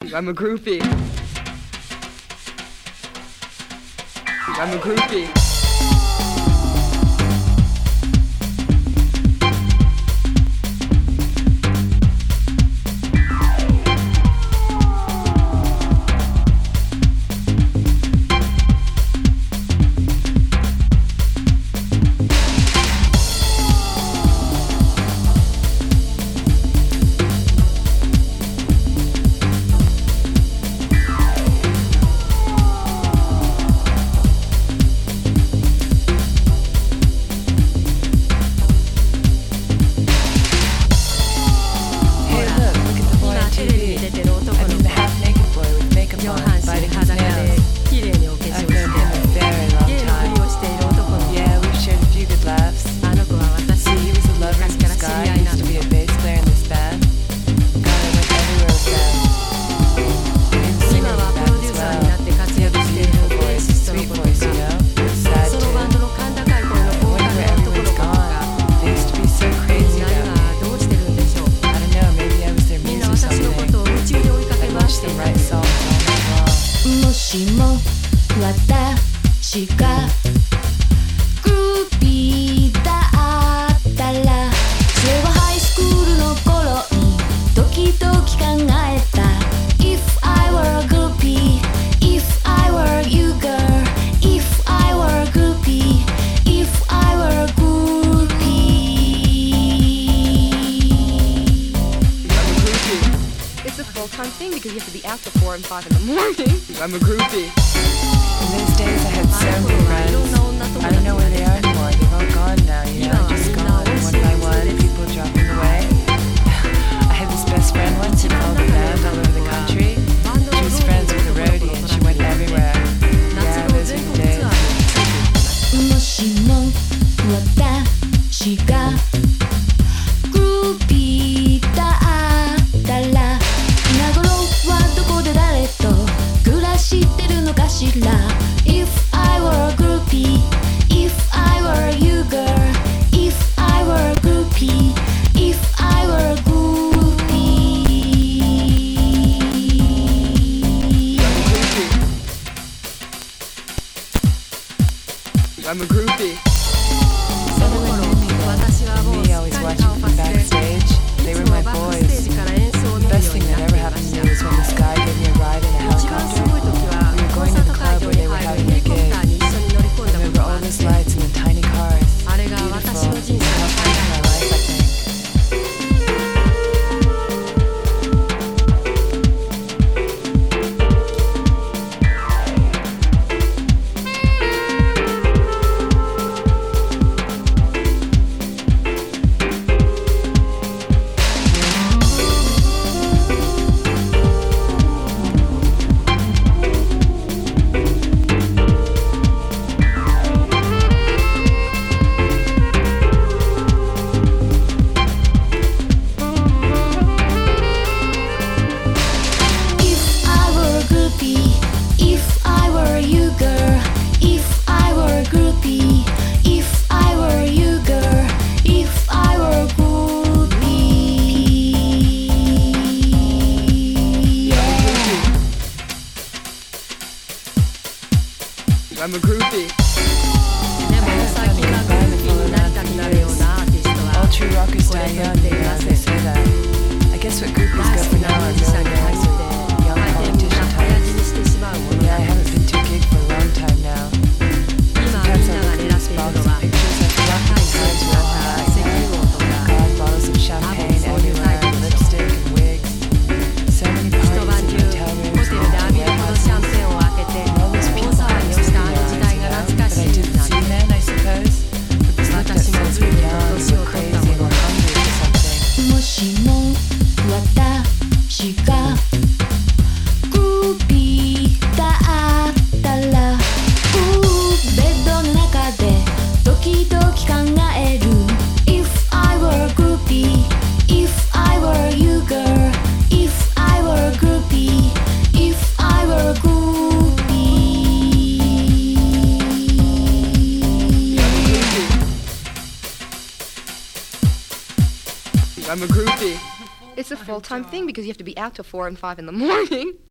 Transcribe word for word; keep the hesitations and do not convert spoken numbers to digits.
I'm a groupie. I'm a groupie. I'm a groupie. In those days I had so many friends. I don't know where they are anymore. They've all gone now, you know, just gone one by one, people dropping away. I had this best friend once who followed the band all over the country. She was friends with a roadie and she went everywhere. Yeah, those were the days. もしも私がグルーピーだったら今頃はどこで誰と暮らしてるのかしら If I were a groupie If I were you girl If I were a groupie If I were a groupie I'm a groupie. Me always watching from backstage. They were my boys. The best thing that ever happened to me was when this guy gave me a ride in a helicopter. We were going to the club where they were having their gig. And there were all those lights and the tiny cars. Beautiful. It helped me in my life, I think. I'm a groupie. All true rockers die young, you know, they say that. I guess what groupies go for now are millionaires or young politician types. Yeah, I haven't been to a gig for a long time now. Sometimes I look at these boxes of pictures, I forgot how many times we all had. God, bottles of champagne everywhere, lipstick and wigs. So many parties in hotel rooms and warehouses. And all those people I used to be around, you know, but I didn't see then, I suppose. But this look that says we're young, we're crazy, we're hungry for something. もしも私がグルーピーだったらベッドの中で時々考える If I were a groupie If I were you girl If I were a groupie If I were a groupie I'm a groupie. It's it's a full-time thing because you have to be out till four and five in the morning.